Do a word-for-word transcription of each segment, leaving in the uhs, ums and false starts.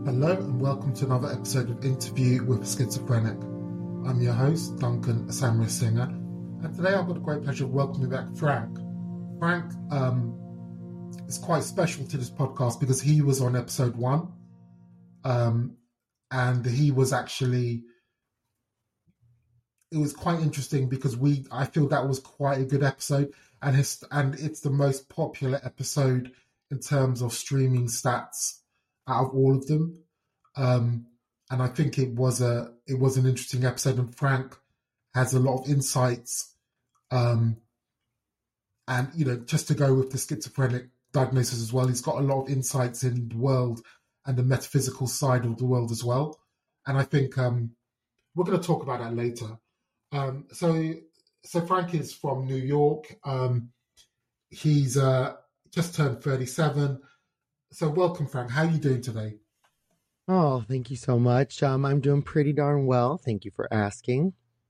Hello and welcome to another episode of Interview with a Schizophrenic. I'm your host, Duncan Samra-Singer, and today I've got the great pleasure of welcoming back Frank. Frank um, is quite special to this podcast because he was on episode one, um, and he was actually, it was quite interesting because we, I feel that was quite a good episode, and his, and it's the most popular episode in terms of streaming stats out of all of them. Um, and I think it was a it was an interesting episode, and Frank has a lot of insights. Um, and you know, just to go with the schizophrenic diagnosis as well, he's got a lot of insights in the world and the metaphysical side of the world as well. And I think um, we're going to talk about that later. Um, so, so Frank is from New York. Um, he's uh, just turned thirty-seven. So welcome, Frank. How are you doing today? Oh, thank you so much. Um, I'm doing pretty darn well. Thank you for asking.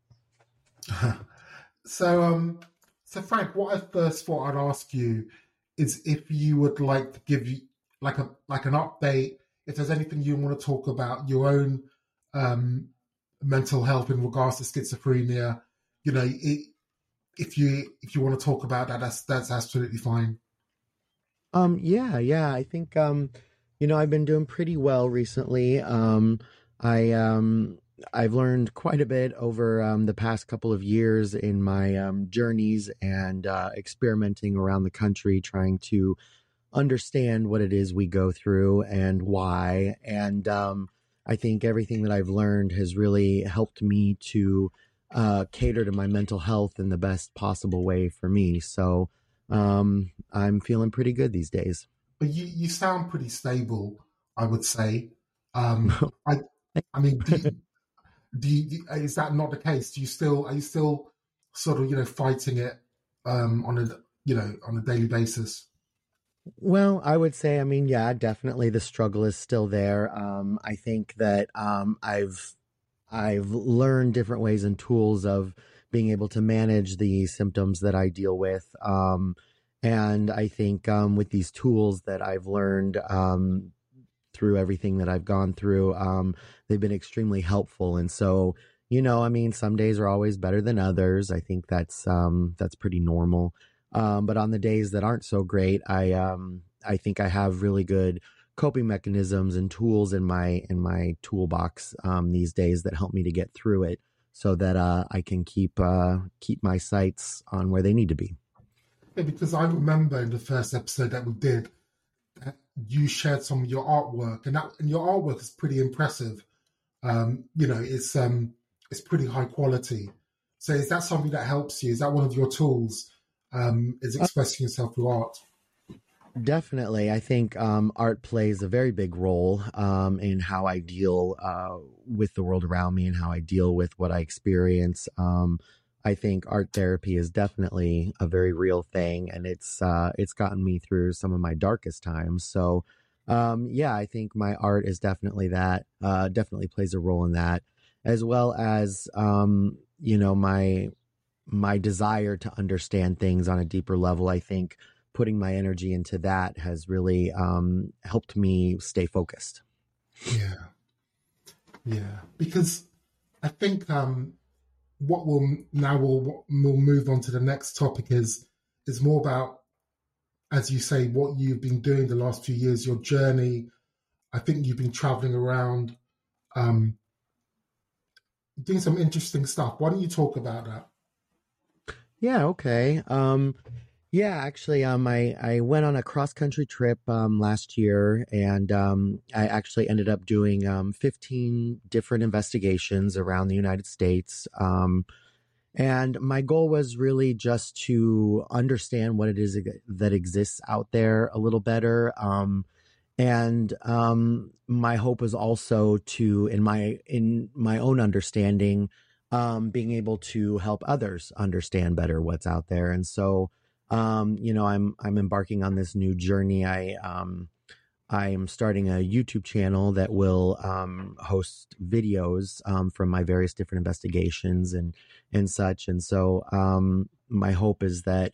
so, um, so Frank, what I first thought I'd ask you is if you would like to give you like a like an update, if there's anything you want to talk about your own um, mental health in regards to schizophrenia. You know, it, if you if you want to talk about that, that's that's absolutely fine. Um, yeah, yeah. I think um. You know, I've been doing pretty well recently. Um, I, um, I've learned quite a bit over um, the past couple of years in my um, journeys and uh, experimenting around the country, trying to understand what it is we go through and why. And um, I think everything that I've learned has really helped me to uh, cater to my mental health in the best possible way for me. So um, I'm feeling pretty good these days. But you, you sound pretty stable, I would say. Um, I I mean, do you, do you, is that not the case? Do you still are you still sort of you know fighting it um, on a you know on a daily basis? Well, I would say, I mean, yeah, definitely the struggle is still there. Um, I think that um, I've I've learned different ways and tools of being able to manage the symptoms that I deal with. Um, And I think um, with these tools that I've learned um, through everything that I've gone through, um, they've been extremely helpful. And so, you know, I mean, some days are always better than others. I think that's um, that's pretty normal. Um, but on the days that aren't so great, I um, I think I have really good coping mechanisms and tools in my in my toolbox um, these days that help me to get through it, so that uh, I can keep uh, keep my sights on where they need to be. Yeah, because I remember in the first episode that we did, you shared some of your artwork, and that and your artwork is pretty impressive. Um, you know, it's um, it's pretty high quality. So, is that something that helps you? Is that one of your tools? Um, is expressing yourself through art? Definitely, I think um, art plays a very big role um, in how I deal uh, with the world around me and how I deal with what I experience. Um, I think art therapy is definitely a very real thing, and it's uh, it's gotten me through some of my darkest times. So, um, yeah, I think my art is definitely that. Uh, definitely plays a role in that, as well as um, you know my my desire to understand things on a deeper level. I think putting my energy into that has really um, helped me stay focused. Yeah, yeah, because I think. Um, What will now we'll, we'll move on to the next topic is is more about, as you say, what you've been doing the last few years, your journey. I think you've been traveling around, um, doing some interesting stuff. Why don't you talk about that? Yeah, okay. Um, yeah, actually, um, I, I went on a cross country trip um, last year, and um, I actually ended up doing um, fifteen different investigations around the United States. Um, And my goal was really just to understand what it is that exists out there a little better. Um, and um, my hope was also to, in my in my own understanding, um, being able to help others understand better what's out there. And so, um, you know, I'm I'm embarking on this new journey. I um, I'm starting a YouTube channel that will um, host videos um, from my various different investigations and and such. And so um, my hope is that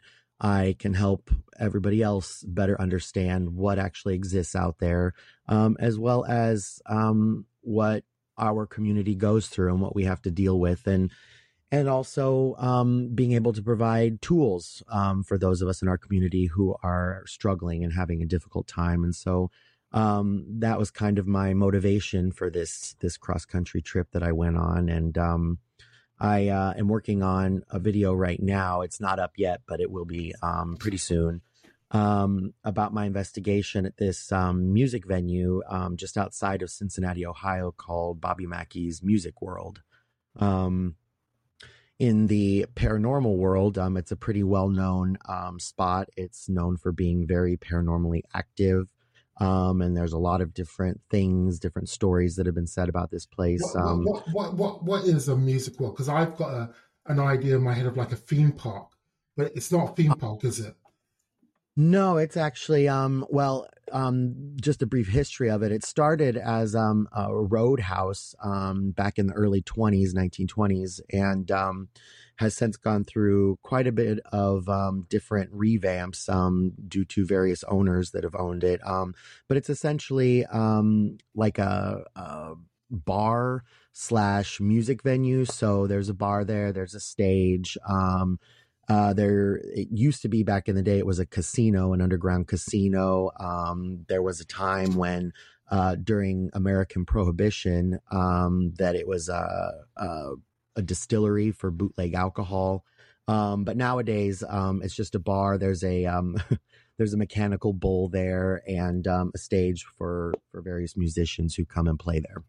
I can help everybody else better understand what actually exists out there, um, as well as um, what our community goes through and what we have to deal with. And and also um, being able to provide tools um, for those of us in our community who are struggling and having a difficult time. And so um, that was kind of my motivation for this this cross country trip that I went on. And um, I uh, am working on a video right now. It's not up yet, but it will be um, pretty soon, um, about my investigation at this um, music venue um, just outside of Cincinnati, Ohio, called Bobby Mackey's Music World. Um, In the paranormal world, um, it's a pretty well-known um, spot. It's known for being very paranormally active, um, and there's a lot of different things, different stories that have been said about this place. What Um, what what what what is a music world? Because I've got a an idea in my head of like a theme park, but it's not a theme park, is it? No, it's actually um well um just a brief history of it. It started as um a roadhouse um back in the early twenties, nineteen twenties, and um has since gone through quite a bit of um different revamps um due to various owners that have owned it. Um but it's essentially um like a, a bar slash music venue. So there's a bar there, there's a stage, um uh, there, it used to be back in the day, it was a casino, an underground casino. Um, there was a time when, uh, during American Prohibition, um, that it was a, a, a distillery for bootleg alcohol. Um, but nowadays, um, it's just a bar. There's a, um, there's a mechanical bull there and, um, a stage for, for various musicians who come and play there.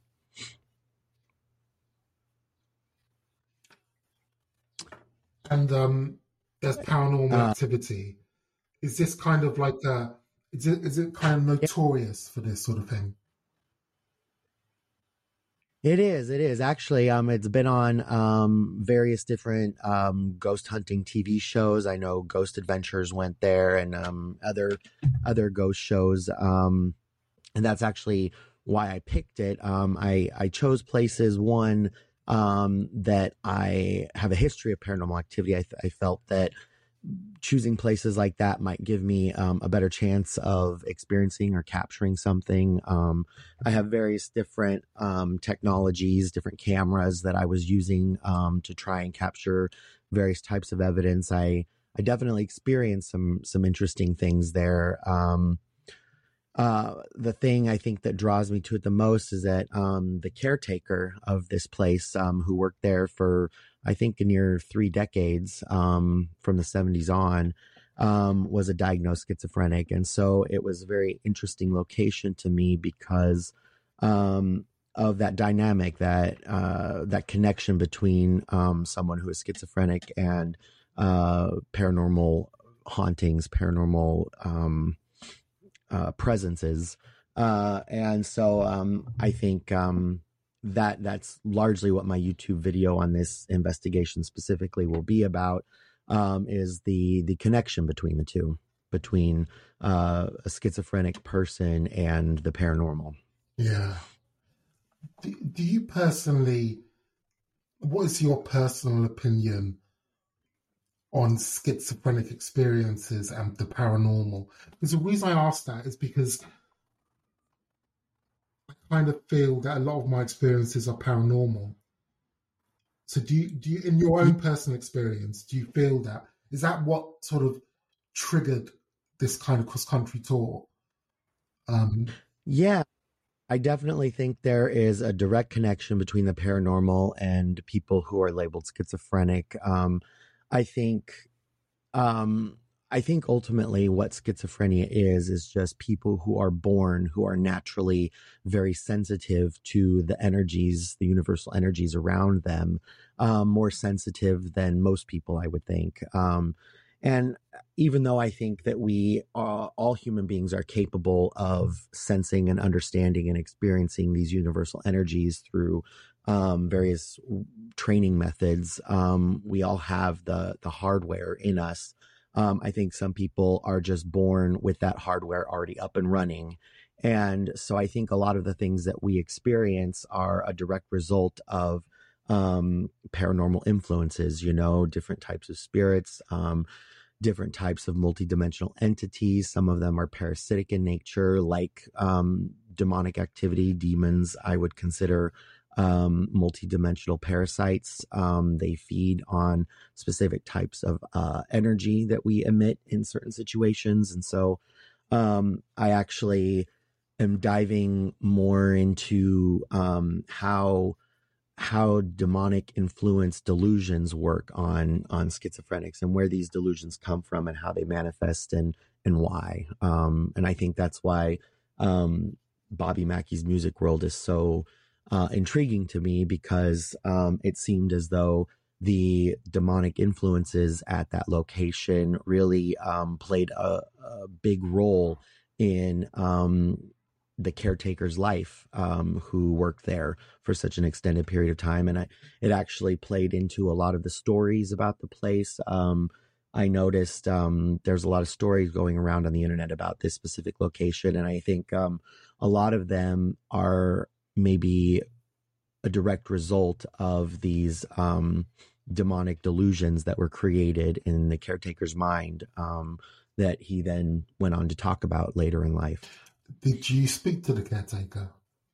And um, there's paranormal Uh, activity. Is this kind of like a, is it is it kind of notorious for this sort of thing? It is. It is actually. Um, it's been on um various different um ghost hunting T V shows. I know Ghost Adventures went there, and um other other ghost shows. Um, and that's actually why I picked it. Um, I I chose places, one, um that I have a history of paranormal activity. I I felt that choosing places like that might give me um, a better chance of experiencing or capturing something. Um, I have various different um, technologies, different cameras that I was using um, to try and capture various types of evidence. I I definitely experienced some some interesting things there. Um, uh, the thing I think that draws me to it the most is that um, the caretaker of this place, um, who worked there for I think near three decades, um, from the seventies on, um, was a diagnosed schizophrenic. And so it was a very interesting location to me because um, of that dynamic, that uh, that connection between um, someone who is schizophrenic and uh, paranormal hauntings, paranormal um, uh, presences. Uh, and so um, I think um, that that's largely what my YouTube video on this investigation specifically will be about, um, is the the connection between the two, between uh, a schizophrenic person and the paranormal. Yeah. Do, do you personally, what is your personal opinion on schizophrenic experiences and the paranormal? Because the reason I ask that is because I kind of feel that a lot of my experiences are paranormal. So do you, do you, in your own personal experience, do you feel that? Is that what sort of triggered this kind of cross-country tour? Um, Yeah, I definitely think there is a direct connection between the paranormal and people who are labeled schizophrenic. Um, I think, um, I think ultimately what schizophrenia is, is just people who are born, who are naturally very sensitive to the energies, the universal energies around them, um, more sensitive than most people, I would think. Um, and even though I think that we, uh, all human beings are capable of sensing and understanding and experiencing these universal energies through um, various training methods, um, we all have the the hardware in us. Um, I think some people are just born with that hardware already up and running. And so I think a lot of the things that we experience are a direct result of um, paranormal influences, you know, different types of spirits, um, different types of multidimensional entities. Some of them are parasitic in nature, like um, demonic activity. Demons, I would consider um, multidimensional parasites. Um, they feed on specific types of uh, energy that we emit in certain situations. And so um, I actually am diving more into um, how how demonic influence delusions work on on schizophrenics, and where these delusions come from, and how they manifest, and and why. Um, and I think that's why um, Bobby Mackey's music world is so uh, intriguing to me, because um, it seemed as though the demonic influences at that location really um, played a, a big role in um, the caretaker's life, um, who worked there for such an extended period of time. And I, it actually played into a lot of the stories about the place. Um, I noticed um, there's a lot of stories going around on the internet about this specific location. And I think um, a lot of them are maybe a direct result of these um, demonic delusions that were created in the caretaker's mind, um, that he then went on to talk about later in life. Did you speak to the caretaker?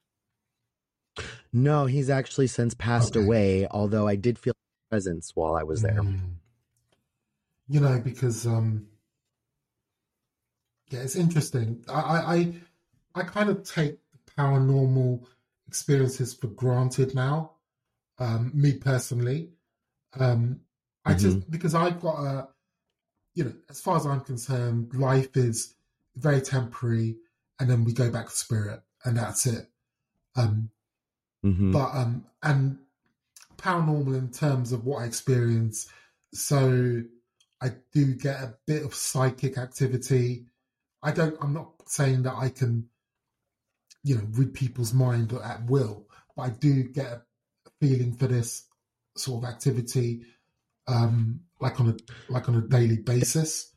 No, he's actually since passed Okay. away, although I did feel his presence while I was there. Mm. You know, because, um, yeah, it's interesting. I, I, I, I kind of take paranormal experiences for granted now, um, me personally. Um, I Mm-hmm. just, because I've got a, you know, as far as I'm concerned, life is very temporary, and then we go back to spirit, and that's it. Um, mm-hmm. But, um, and paranormal in terms of what I experience, so I do get a bit of psychic activity. I don't, I'm not saying that I can, you know, read people's mind at will, but I do get a feeling for this sort of activity, um, like on a, like on a daily basis.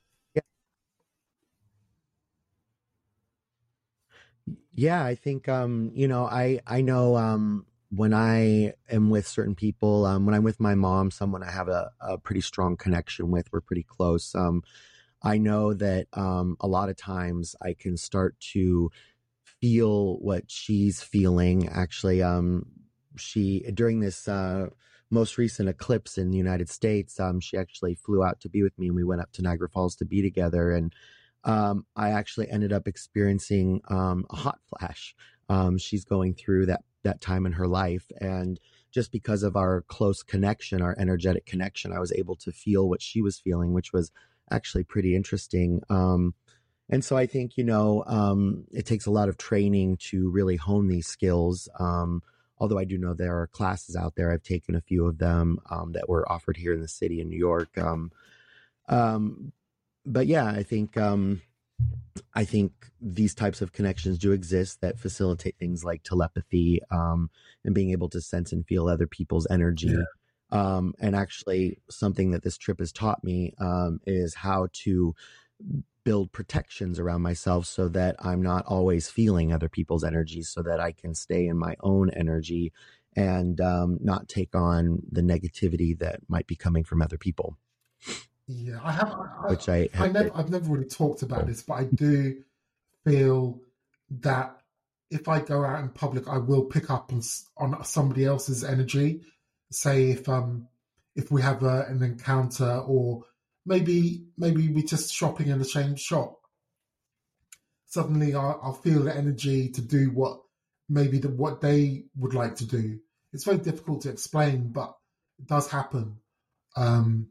Yeah, I think, um, you know, I, I know, um, when I am with certain people, um, when I'm with my mom, someone I have a, a pretty strong connection with, we're pretty close. Um, I know that, um, a lot of times I can start to feel what she's feeling. Actually, um, she, during this, uh, most recent eclipse in the United States, um, she actually flew out to be with me, and we went up to Niagara Falls to be together. And um, I actually ended up experiencing um, a hot flash. Um, she's going through that that time in her life, and just because of our close connection, our energetic connection, I was able to feel what she was feeling, which was actually pretty interesting. Um, and so I think, you know, um, it takes a lot of training to really hone these skills. Um, although I do know there are classes out there. I've taken a few of them um, that were offered here in the city in New York. Um, um, but yeah, I think um, I think these types of connections do exist that facilitate things like telepathy, um, and being able to sense and feel other people's energy. Yeah. Um, and actually, something that this trip has taught me um, is how to build protections around myself, so that I'm not always feeling other people's energies, so that I can stay in my own energy and um, not take on the negativity that might be coming from other people. Yeah, I have. I, Which I, I never, I've never really talked about this, but I do feel that if I go out in public, I will pick up on, on somebody else's energy. Say if um if we have a, an encounter, or maybe maybe we're just shopping in the same shop. Suddenly, I'll, I'll feel the energy to do what maybe the, what they would like to do. It's very difficult to explain, but it does happen. Um,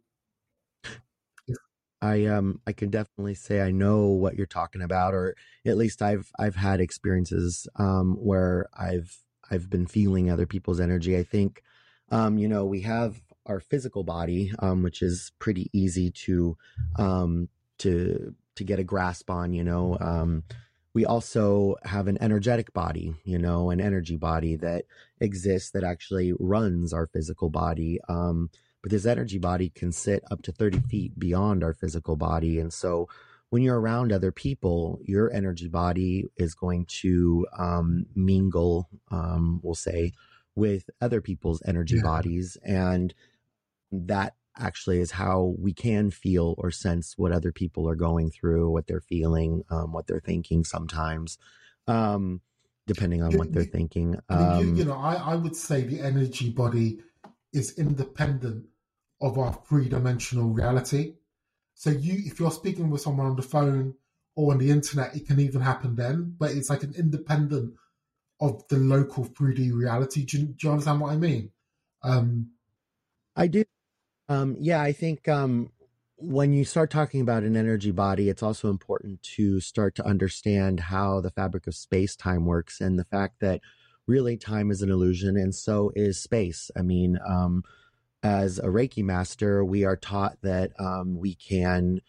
I um I can definitely say I know what you're talking about, or at least I've I've had experiences um where I've I've been feeling other people's energy. I think um you know, we have our physical body, um which is pretty easy to um to to get a grasp on, you know. Um we also have an energetic body, you know, an energy body that exists, that actually runs our physical body. Um but this energy body can sit up to thirty feet beyond our physical body. And so when you're around other people, your energy body is going to um, mingle, um, we'll say, with other people's energy yeah. bodies. And that actually is how we can feel or sense what other people are going through, what they're feeling, um, what they're thinking sometimes, um, depending on You, what they're you, thinking. I mean, you, you Um, know, I, I would say the energy body is independent of our three dimensional reality. So you, if you're speaking with someone on the phone or on the internet, it can even happen then, but it's like an independent of the local three D reality. Do you, do you understand what I mean? Um, I do. Um, yeah, I think um, when you start talking about an energy body, it's also important to start to understand how the fabric of space time works and the fact that really time is an illusion and so is space. I mean, um, as a Reiki master, we are taught that um, we can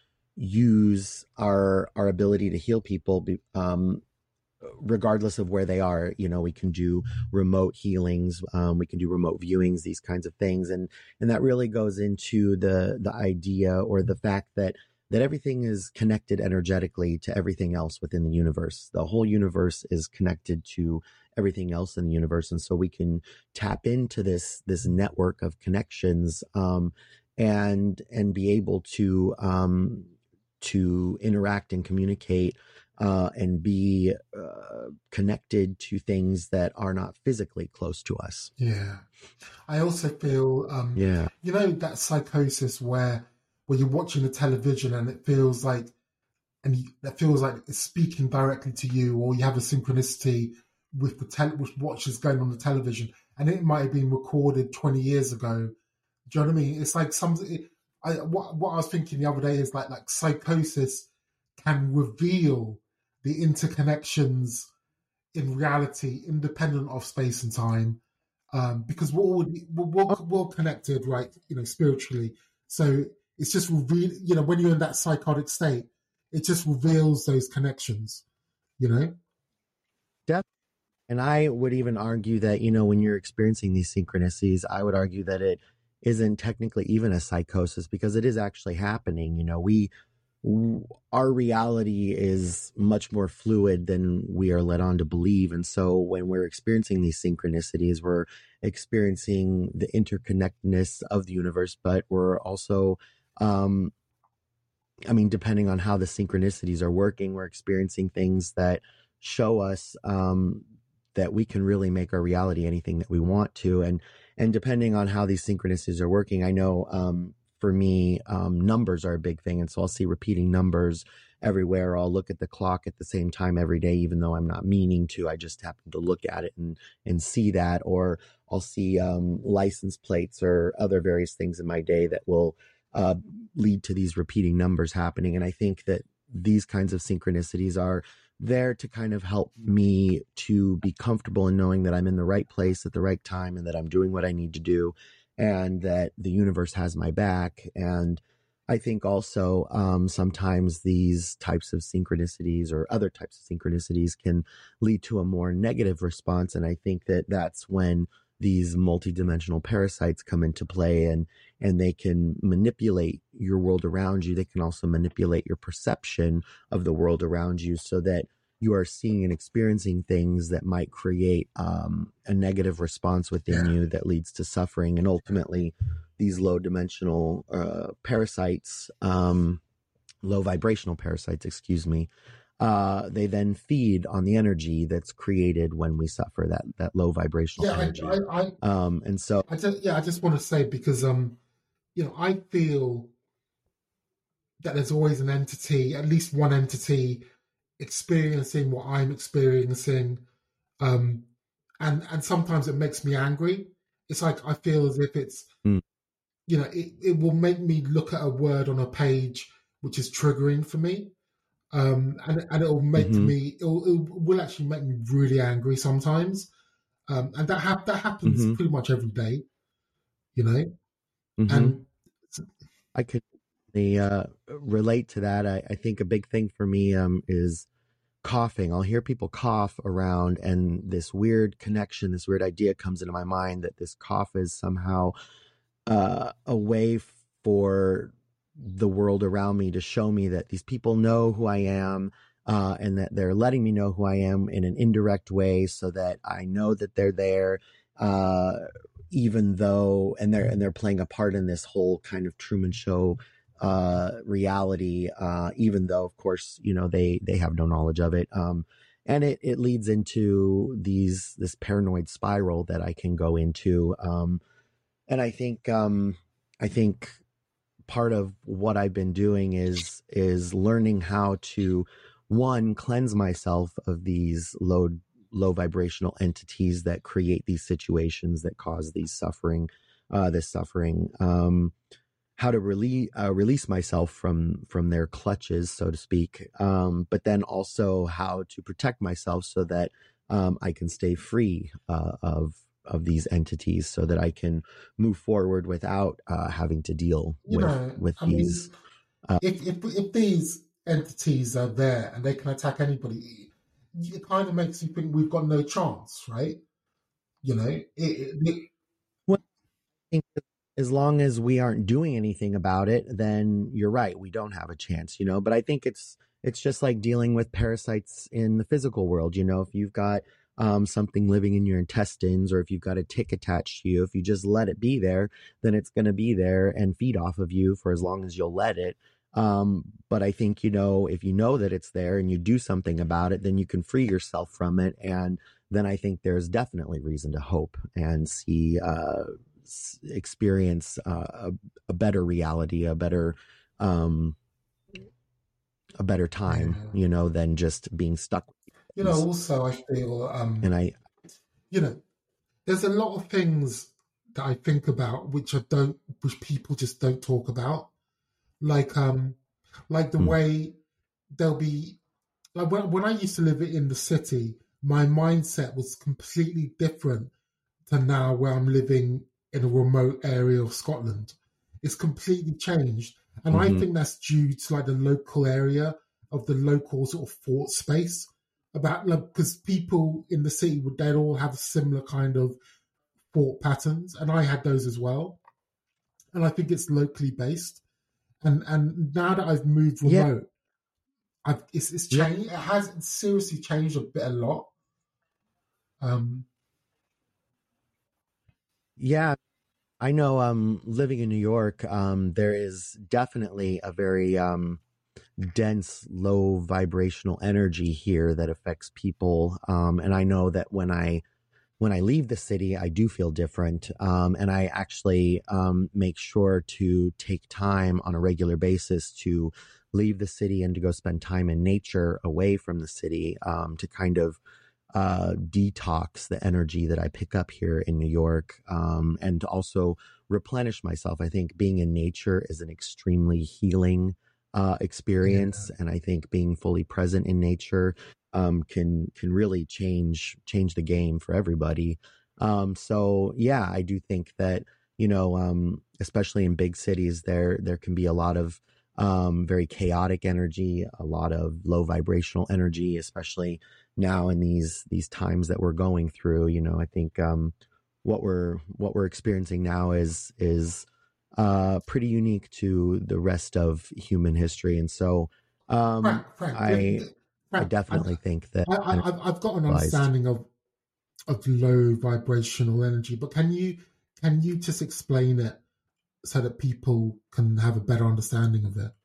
use our our ability to heal people um, regardless of where they are. You know, we can do remote healings, um, we can do remote viewings, these kinds of things, and and that really goes into the the idea or the fact that that everything is connected energetically to everything else within the universe. The whole universe is connected to everything else in the universe, and so we can tap into this this network of connections, um, and and be able to um, to interact and communicate uh, and be uh, connected to things that are not physically close to us. yeah. I also feel, um, Yeah. you know, that psychosis where where you're watching the television and it feels like, and you, that feels like it's speaking directly to you, or you have a synchronicity with the tel- with what is going on the television, and it might have been recorded twenty years ago. Do you know what I mean? It's like some. It, I what what I was thinking the other day is like like psychosis can reveal the interconnections in reality, independent of space and time, um, because we're all we're, we're, we're connected, right? You know, spiritually. So it's just reveal. You know, when you're in that psychotic state, it just reveals those connections. You know. Definitely. And I would even argue that, you know, when you're experiencing these synchronicities, I would argue that it isn't technically even a psychosis because it is actually happening. You know, we, our reality is much more fluid than we are led on to believe. And so when we're experiencing these synchronicities, we're experiencing the interconnectedness of the universe, but we're also, um, I mean, depending on how the synchronicities are working, we're experiencing things that show us um, that we can really make our reality anything that we want to. And and depending on how these synchronicities are working, I know um, for me, um, numbers are a big thing. And so I'll see repeating numbers everywhere. I'll look at the clock at the same time every day, even though I'm not meaning to. I just happen to look at it and and see that. Or I'll see um, license plates or other various things in my day that will uh, lead to these repeating numbers happening. And I think that these kinds of synchronicities are there to kind of help me to be comfortable in knowing that I'm in the right place at the right time and that I'm doing what I need to do and that the universe has my back. And I think also um, sometimes these types of synchronicities or other types of synchronicities can lead to a more negative response. And I think that that's when these multidimensional parasites come into play, and and they can manipulate your world around you. They can also manipulate your perception of the world around you so that you are seeing and experiencing things that might create um, a negative response within Yeah. you that leads to suffering. And ultimately, these low dimensional uh, parasites, um, low vibrational parasites, excuse me, uh, they then feed on the energy that's created when we suffer that that low vibrational Yeah. energy. I. I. I, Um, and so, I just. Yeah. I just want to say because um, you know, I feel that there's always an entity, at least one entity, experiencing what I'm experiencing. Um, and and sometimes it makes me angry. It's like I feel as if it's, mm, you know, it, it will make me look at a word on a page which is triggering for me. Um, and and it'll make mm-hmm, me, it'll, it will actually make me really angry sometimes. Um, and that hap- that happens mm-hmm, pretty much every day, you know. mm-hmm. And I could uh, relate to that. I, I think a big thing for me um, is coughing. I'll hear people cough around, and this weird connection, this weird idea comes into my mind that this cough is somehow uh, a way for the world around me to show me that these people know who I am, uh, and that they're letting me know who I am in an indirect way so that I know that they're there. uh, even though, and they're, and they're playing a part in this whole kind of Truman Show uh, reality, uh, even though, of course, you know, they, they have no knowledge of it. Um, and it, it leads into these, this paranoid spiral that I can go into. Um, and I think, um, I think part of what I've been doing is, is learning how to, one, cleanse myself of these low, low vibrational entities that create these situations that cause these suffering, uh, this suffering, um, how to release, uh, release myself from, from their clutches, so to speak. Um, but then also how to protect myself so that, um, I can stay free, uh, of, of these entities so that I can move forward without, uh, having to deal You with, know, with I these. mean, uh, if, if, if these entities are there and they can attack anybody, it kind of makes you think we've got no chance, right? You know, it, it, it, Well, I think as long as we aren't doing anything about it, then you're right. We don't have a chance, you know, but I think it's, it's just like dealing with parasites in the physical world. You know, if you've got um, something living in your intestines, or if you've got a tick attached to you, if you just let it be there, then it's going to be there and feed off of you for as long as you'll let it. Um, but I think, you know, if you know that it's there and you do something about it, then you can free yourself from it. And then I think there's definitely reason to hope and see, uh, experience uh, a, a better reality, a better, um, a better time, yeah. you know, than just being stuck with You know, also I feel, um, and I, you know, there's a lot of things that I think about which I don't, which people just don't talk about, like, um, like the hmm. way there'll be, like when when I used to live in the city, my mindset was completely different to now where I'm living in a remote area of Scotland. It's completely changed, and I Mm-hmm. think that's due to like the local area of the local sort of fort space. About like because people in the city would they'd all have similar kind of thought patterns, and I had those as well. And I think it's locally based. And and now that I've moved Yeah, remote, I've it's, it's yeah, changed. It has seriously changed a bit, a lot. Um, yeah. I know, um, living in New York, um, there is definitely a very, um, dense, low vibrational energy here that affects people. Um, and I know that when I, when I leave the city, I do feel different. Um, and I actually, um, make sure to take time on a regular basis to leave the city and to go spend time in nature away from the city, um, to kind of, uh, detox the energy that I pick up here in New York, um, and to also replenish myself. I think being in nature is an extremely healing, uh, yeah, experience. And I think being fully present in nature, um, can, can really change, change the game for everybody. Um, so yeah, I do think that, you know, um, especially in big cities, there, there can be a lot of, um, very chaotic energy, a lot of low vibrational energy, especially now in these these times that we're going through. You know, I think um what we're what we're experiencing now is is uh pretty unique to the rest of human history. And so um Frank, Frank, i i Frank. I, definitely think that I, I, I've I've got an energized. understanding of of low vibrational energy, but can you can you just explain it so that people can have a better understanding of it?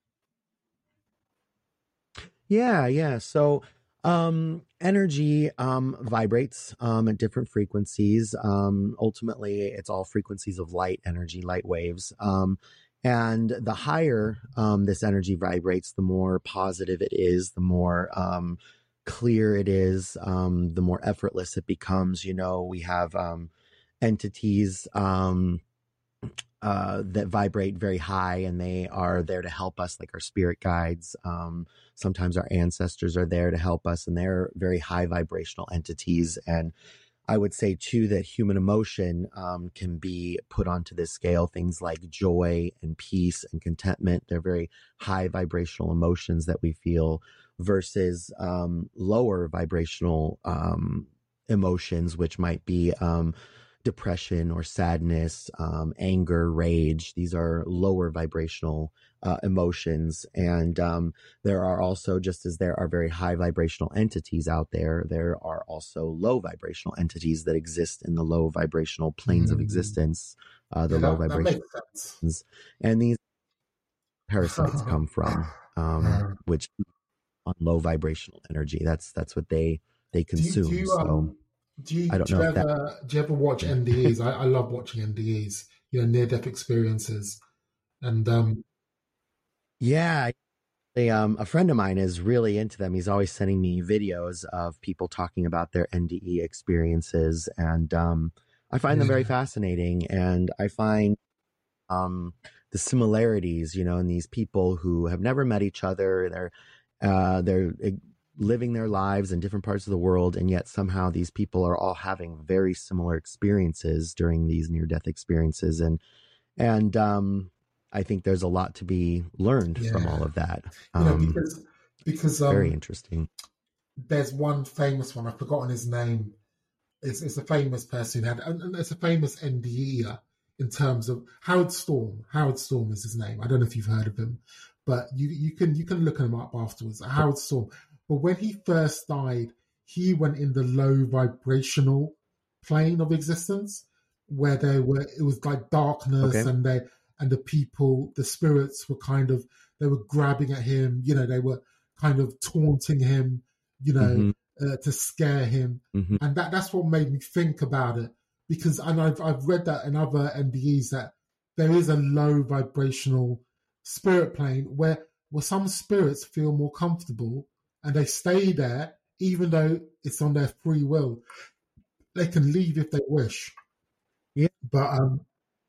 Yeah, yeah. So um energy um vibrates um at different frequencies. Um ultimately it's all frequencies of light energy, light waves. Um and the higher um this energy vibrates, the more positive it is, the more um clear it is, um the more effortless it becomes. You know, we have um entities um uh, that vibrate very high, and they are there to help us, like our spirit guides. Um, sometimes our ancestors are there to help us, and they're very high vibrational entities. And I would say too that human emotion um, can be put onto this scale. Things like joy and peace and contentment, they're very high vibrational emotions that we feel, versus um, lower vibrational um, emotions, which might be um, depression or sadness, um, anger, rage. These are lower vibrational uh, emotions. And um, there are also, just as there are very high vibrational entities out there, there are also low vibrational entities that exist in the low vibrational planes mm. of existence, uh, the yeah, low that, vibrations. That makes sense. And these parasites come from, um, which on low vibrational energy. That's that's what they they consume. Do you, do you, so um, do you, I don't do know. You ever, that... do you ever watch N D Es? I, I love watching N D Es. You know, near death experiences, and um, yeah, they, um, a friend of mine is really into them. He's always sending me videos of people talking about their N D E experiences, and um, I find yeah. them very fascinating. And I find um, the similarities, you know, in these people who have never met each other. They're uh, they're living their lives in different parts of the world, and yet somehow these people are all having very similar experiences during these near-death experiences. And and um, I think there's a lot to be learned yeah. from all of that. Um, you know, because because um, very interesting. There's one famous one. I've forgotten his name. It's it's a famous person who had, and it's a famous N D E-er in terms of Howard Storm. Howard Storm is his name. I don't know if you've heard of him, but you you can you can look him up afterwards. Howard Storm. But when he first died, he went in the low vibrational plane of existence, where they were. It was like darkness, okay. and they and the people, the spirits were kind of they were grabbing at him. You know, they were kind of taunting him. You know, mm-hmm. uh, to scare him, mm-hmm. and that that's what made me think about it. Because and I've I've read that in other N D Es that there is a low vibrational spirit plane where where some spirits feel more comfortable and they stay there even though it's on their free will. They can leave if they wish. Yeah, but um,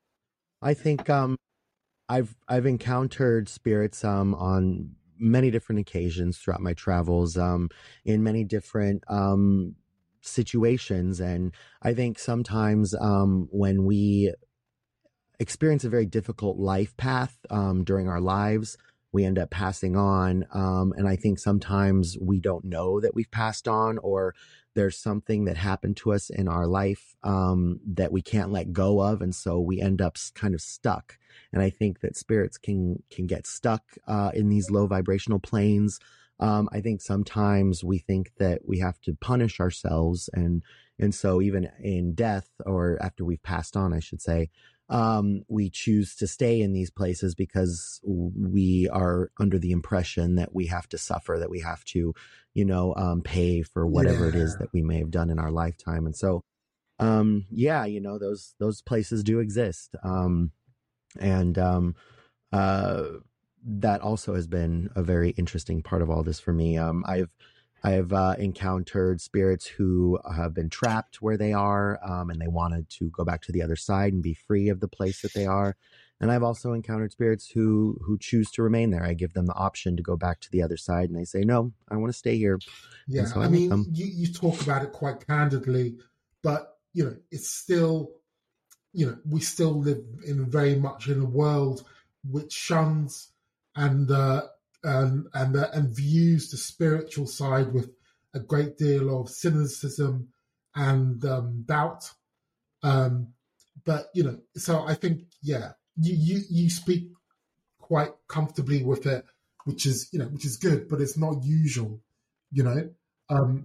I think um, I've I've encountered spirits um on many different occasions throughout my travels, um, in many different um. situations. And I think sometimes um, when we experience a very difficult life path um, during our lives, we end up passing on. Um, and I think sometimes we don't know that we've passed on, or there's something that happened to us in our life um, that we can't let go of. And so we end up kind of stuck. And I think that spirits can, can get stuck uh, in these low vibrational planes. Um, I think sometimes we think that we have to punish ourselves. And, and so even in death, or after we've passed on, I should say, um, we choose to stay in these places because we are under the impression that we have to suffer, that we have to, you know, um, pay for whatever yeah. it is that we may have done in our lifetime. And so, um, yeah, you know, those, those places do exist. Um, and, um, uh, that also has been a very interesting part of all this for me. Um, I've, I've uh, encountered spirits who have been trapped where they are, um, and they wanted to go back to the other side and be free of the place that they are. And I've also encountered spirits who who choose to remain there. I give them the option to go back to the other side, and they say, "No, I want to stay here." Yeah, so I, I mean, um, you, you talk about it quite candidly, but you know, it's still, you know, we still live in very much in a world which shuns and. Uh, And and, uh, and views the spiritual side with a great deal of cynicism and um, doubt. Um, but you know, so I think yeah, you, you you speak quite comfortably with it, which is you know which is good, but it's not usual, you know. Um,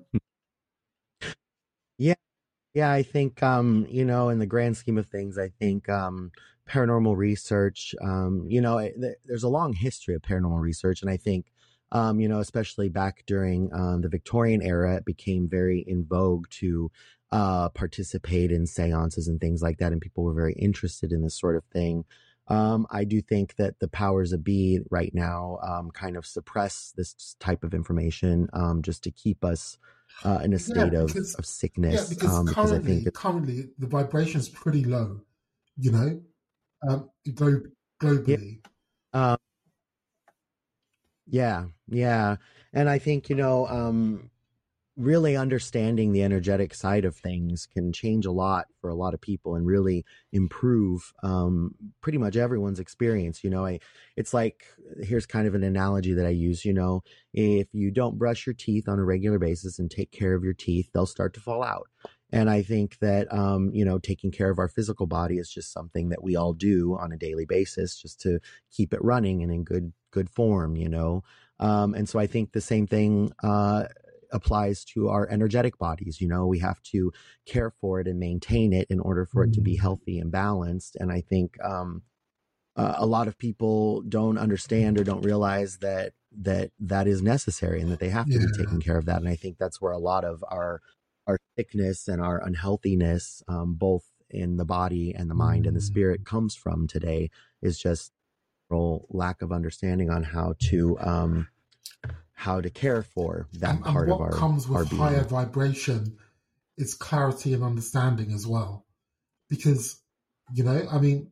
yeah, yeah, I think um, you know, in the grand scheme of things, I think. Um, paranormal research, um, you know, th- there's a long history of paranormal research. And I think, um, you know, especially back during um, the Victorian era, it became very in vogue to uh, participate in seances and things like that. And people were very interested in this sort of thing. Um, I do think that the powers that be right now um, kind of suppress this type of information um, just to keep us uh, in a state yeah, because, of, of sickness. Yeah, because, um, because currently, I think that, currently the vibration is pretty low, you know? Um, glo- globally. Yeah. Um, yeah, yeah. And I think, you know, um, really understanding the energetic side of things can change a lot for a lot of people and really improve um, pretty much everyone's experience. You know, I, it's like, here's kind of an analogy that I use, you know, if you don't brush your teeth on a regular basis and take care of your teeth, they'll start to fall out. And I think that, um, you know, taking care of our physical body is just something that we all do on a daily basis just to keep it running and in good, good form, you know? Um, and so I think the same thing, uh, applies to our energetic bodies. You know, we have to care for it and maintain it in order for it to be healthy and balanced. And I think, um, uh, a lot of people don't understand or don't realize that, that that is necessary and that they have to Yeah. be taking care of that. And I think that's where a lot of our, our sickness and our unhealthiness, um, both in the body and the mind and the spirit comes from today, is just a lack of understanding on how to, um, how to care for that And, part and of what our, comes our with being. higher vibration is clarity and understanding as well. Because, you know, I mean,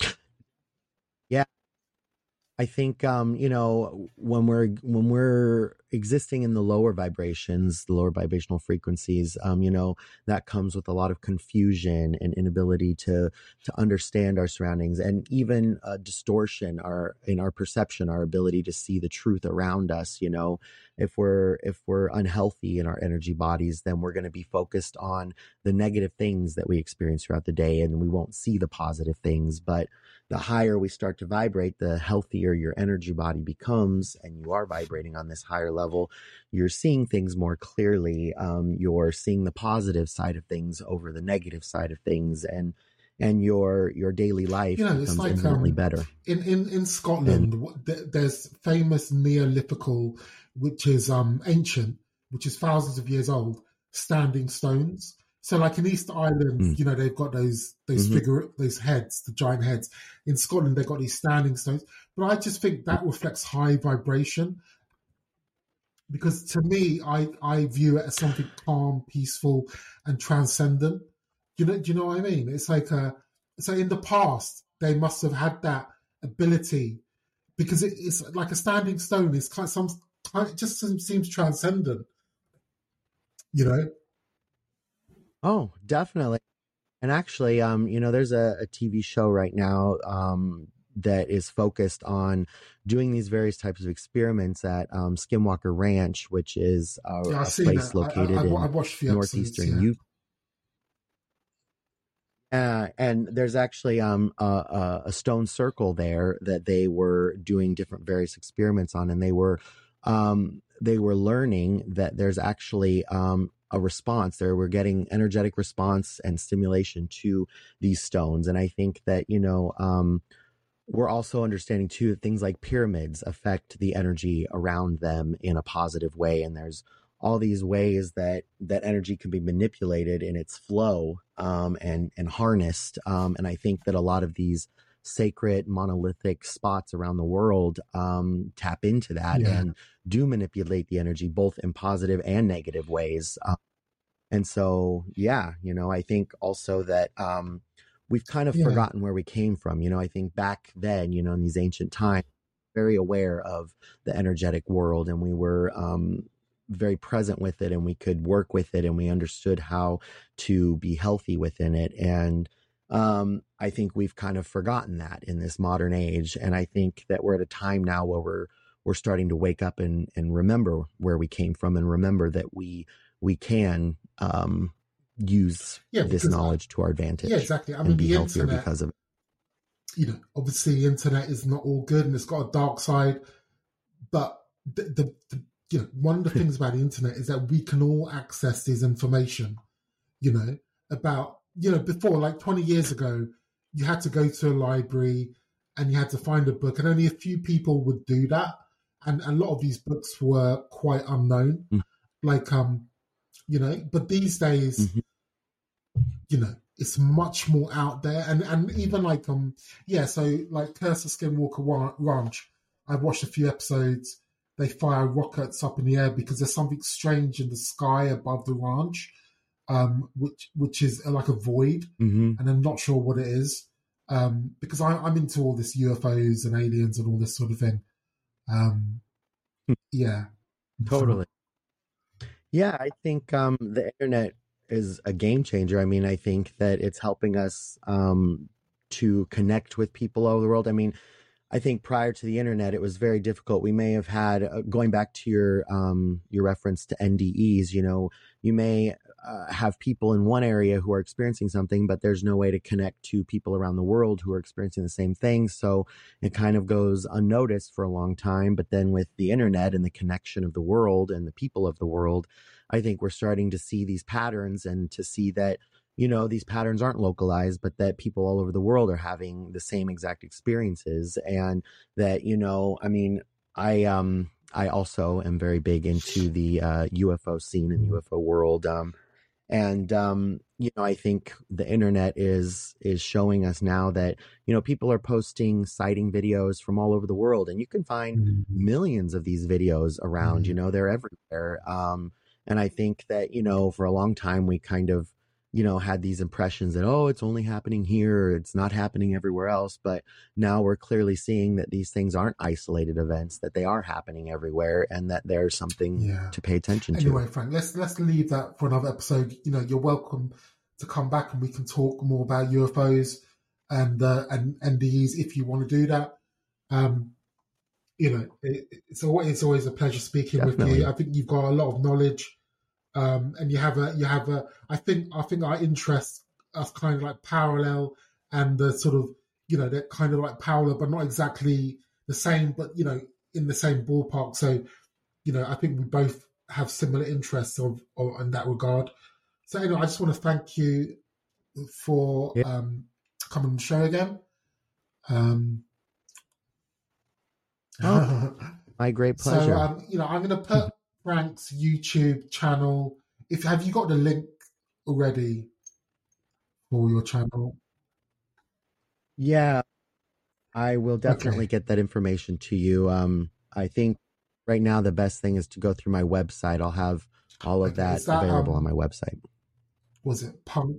Yeah. I think, um, you know, when we're, when we're existing in the lower vibrations, the lower vibrational frequencies, um, you know, that comes with a lot of confusion and inability to, to understand our surroundings, and even uh, distortion our, in our perception, our ability to see the truth around us. You know, if we're, if we're unhealthy in our energy bodies, then we're going to be focused on the negative things that we experience throughout the day, and we won't see the positive things. But the higher we start to vibrate, the healthier your energy body becomes, and you are vibrating on this higher level. You're seeing things more clearly. Um, you're seeing the positive side of things over the negative side of things, and and your your daily life you know, it's becomes like infinitely um, better. in, in, in And Scotland, what- there- there's famous Neolithical, which is um, ancient, which is thousands of years old, standing stones. So, like in Easter Island, mm, you know, they've got those those mhm, figure those heads, the giant heads. In Scotland, they've got these standing stones. But I just think that reflects high vibration, because to me, I I view it as something calm, peaceful, and transcendent. You know, do you know what I mean? It's like a so in the past they must have had that ability, because it, it's like a standing stone. It's kind of some kind it just seems transcendent. You know? oh, definitely. And actually, um, you know, there's a, a T V show right now, um, that is focused on doing these various types of experiments at, um, Skinwalker Ranch, which is a, Yeah, I've a seen place that. I I, located I in watched a few episodes. northeastern Yeah, Utah. Uh, and there's actually um, a, a, a stone circle there that they were doing different various experiments on, and they were um, they were learning that there's actually um, a response there. We're getting energetic response and stimulation to these stones, and I think that, you know, um, we're also understanding too that things like pyramids affect the energy around them in a positive way. And there's all these ways that that energy can be manipulated in its flow, um, and and harnessed. Um, and I think that a lot of these sacred monolithic spots around the world, um, tap into that yeah, and do manipulate the energy both in positive and negative ways. Um, and so, yeah, you know, I think also that, um, we've kind of yeah, forgotten where we came from. You know, I think back then, you know, in these ancient times, very aware of the energetic world, and we were, um, very present with it, and we could work with it, and we understood how to be healthy within it. And, um, I think we've kind of forgotten that in this modern age. And I think that we're at a time now where we're, we're starting to wake up and, and remember where we came from, and remember that we, we can, um, use yeah. this Because uh, knowledge to our yeah, advantage exactly. I and mean, be the healthier internet. because of it. You know, obviously, the internet is not all good, and it's got a dark side. But the, the, the you know, one of the things about the internet is that we can all access this information. You know, about you know before, like twenty years ago, you had to go to a library and you had to find a book, and only a few people would do that. And a lot of these books were quite unknown. Like um, you know, but these days, Mm-hmm. you know, it's much more out there. And and even like um, yeah, so like Curse of Skinwalker Ranch, I've watched a few episodes. They fire rockets up in the air because there's something strange in the sky above the ranch, um, which which is like a void, Mm-hmm. and I'm not sure what it is, um, because I, I'm into all this U F Os and aliens and all this sort of thing. Um, yeah, Totally. Yeah, I think um, the internet is a game changer. I mean, I think that it's helping us, um, to connect with people all over the world. I mean, I think prior to the internet, it was very difficult. We may have had, uh, going back to your um, your reference to N D Es, you know, you may uh, have people in one area who are experiencing something, but there's no way to connect to people around the world who are experiencing the same thing. So it kind of goes unnoticed for a long time. But then with the internet and the connection of the world and the people of the world, I think we're starting to see these patterns and to see that, you know, these patterns aren't localized, but that people all over the world are having the same exact experiences. And that, you know, I mean, I, um, I also am very big into the uh, U F O scene and U F O world. Um, and, um, you know, I think the internet is, is showing us now that, you know, people are posting sighting videos from all over the world, and you can find mm-hmm. millions of these videos around, mm-hmm. you know, they're everywhere. Um, and I think that, you know, for a long time, we kind of, you know, had these impressions that, oh, it's only happening here, it's not happening everywhere else. But now we're clearly seeing that these things aren't isolated events, that they are happening everywhere, and that there's something yeah. to pay attention anyway, to. Anyway, Frank, let's let's leave that for another episode. You know, you're welcome to come back and we can talk more about U F Os and uh, and N D Es if you want to do that. Um, you know, it, it's always it's always a pleasure speaking Definitely. with you. I think you've got a lot of knowledge. Um, and you have a, you have a, I think, I think our interests are kind of like parallel, and the sort of, you know, they're kind of like parallel, but not exactly the same, but, you know, in the same ballpark. So, you know, I think we both have similar interests of, of in that regard. So anyway, I just want to thank you for, yeah. um, coming on the show again. Um, oh, my great pleasure. So, um, you know, I'm going to put Frank's YouTube channel. If have you got the link already for your channel? Yeah, I will definitely okay. get that information to you. Um, I think right now the best thing is to go through my website. I'll have all of okay. that, that available um, on my website. Was it punk?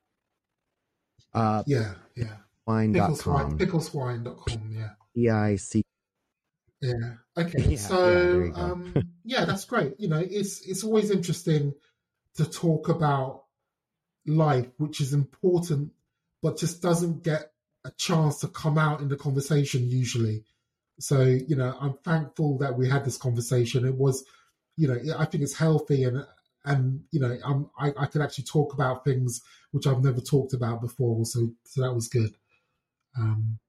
Uh, yeah, yeah. Wine dot com. Pickleswine dot com, yeah. E I C. Yeah. Okay. Yeah, so, yeah, um, yeah, that's great. You know, it's it's always interesting to talk about life, which is important, but just doesn't get a chance to come out in the conversation usually. So, you know, I'm thankful that we had this conversation. It was, you know, I think it's healthy, and and you know, I'm, I I could actually talk about things which I've never talked about before. So, so that was good. Um,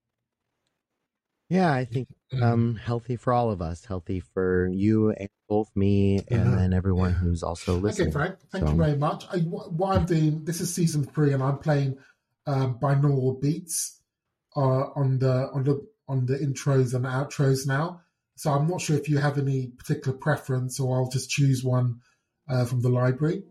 Yeah, I think um, healthy for all of us, healthy for you and both me and uh, then everyone yeah. who's also listening. Okay, Frank, thank so. you very much. I, what I'm doing, this is season three, and I'm playing um, binaural beats uh, on the on the on the intros and the outros now. So I'm not sure if you have any particular preference, or I'll just choose one uh, from the library.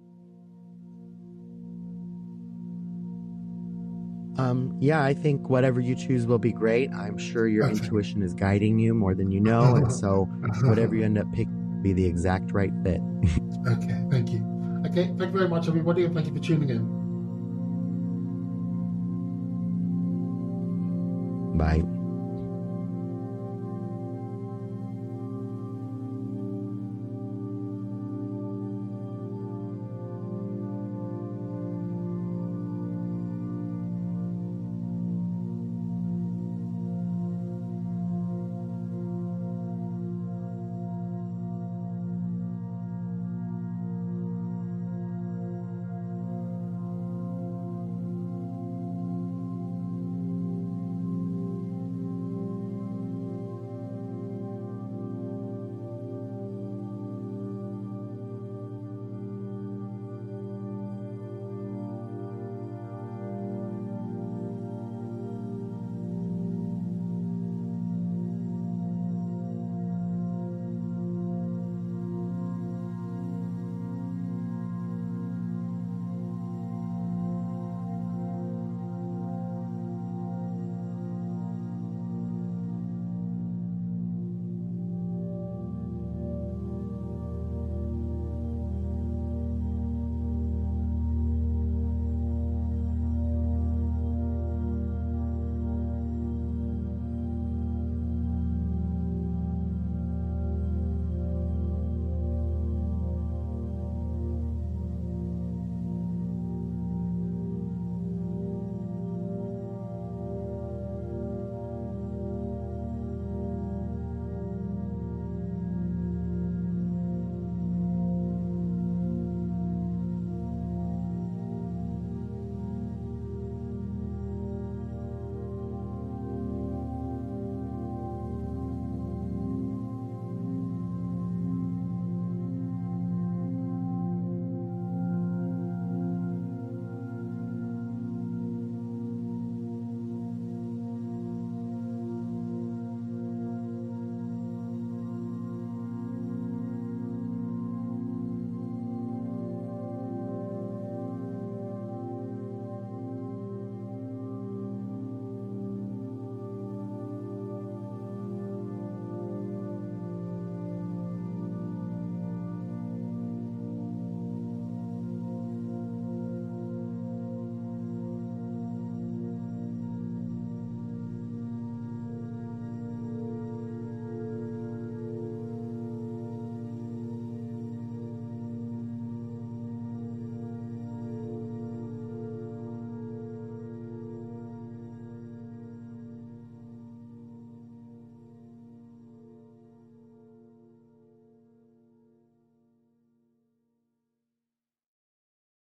Um, yeah, I think whatever you choose will be great. I'm sure your okay. intuition is guiding you more than you know. And so whatever you end up picking will be the exact right fit. Okay, thank you. Okay, thank you very much, everybody, and thank you for tuning in. Bye.